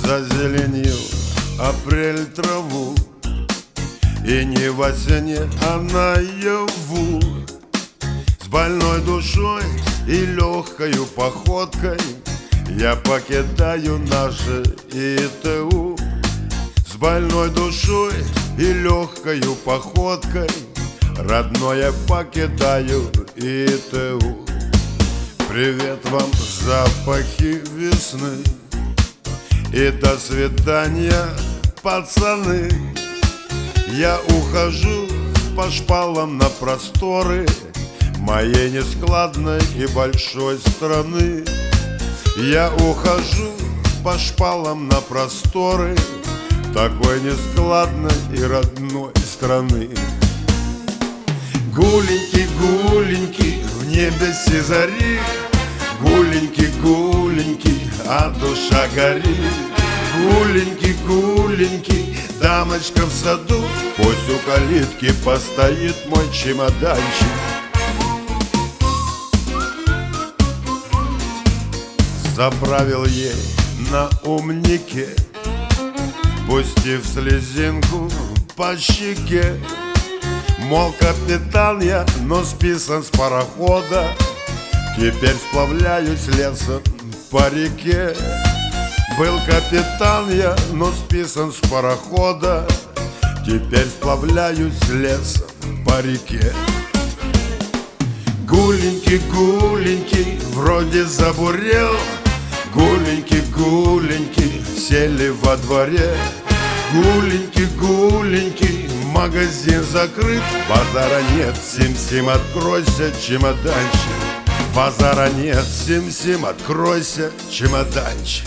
Зазеленил апрель траву, и не во сне, а наяву. С больной душой и легкою походкой я покидаю наше ИТУ. С больной душой и легкою походкой родное покидаю ИТУ. Привет вам, запахи весны, и до свидания, пацаны. Я ухожу по шпалам на просторы моей нескладной и большой страны. Я ухожу по шпалам на просторы такой нескладной и родной страны. Гуленький, гуленький, в небе зари, гуленький, гуленький, а душа горит. Гуленький, гуленький, дамочка в саду, пусть у калитки постоит мой чемоданчик. Заправил ей на умнике, пустив слезинку по щеке. Мол, капитан я, но списан с парохода, теперь сплавляюсь лесом по реке. Был капитан я, но списан с парохода, теперь сплавляюсь лесом по реке. Гуленький, гуленький, вроде забурел, гуленький, гуленький, сели во дворе. Гуленький, гуленький, магазин закрыт, базара нет, сим-сим, откройся, чемоданчик. Базара нет, сим-сим, откройся, чемоданчик.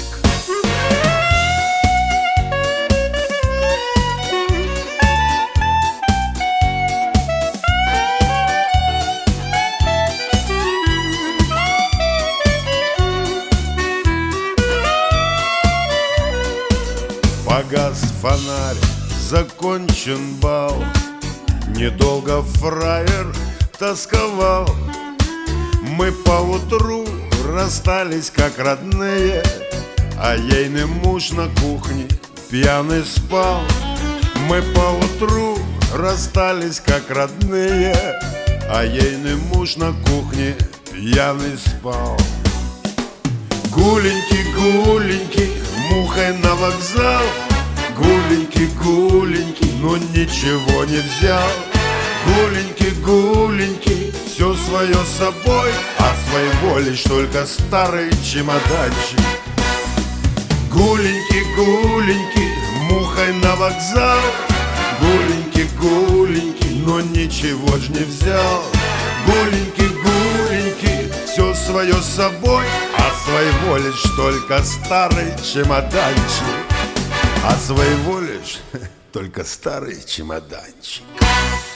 Погас фонарь, закончен бал, недолго фраер тосковал. Мы поутру расстались как родные, а ейный муж на кухне пьяный спал. Мы поутру расстались как родные, а ейный муж на кухне пьяный спал. Гуленький, гуленький, мухой на вокзал, гуленький, гуленький, но ничего не взял. Гуленький, гуленький, все свое с собой, а своего лишь только старый чемоданчик. Гуленький, гуленький, мухой на вокзал, гуленький, гуленький, но ничего ж не взял. Гуленький, гуленький, все свое с собой, а своего лишь только старый чемоданчик. А своего лишь только старый чемоданчик.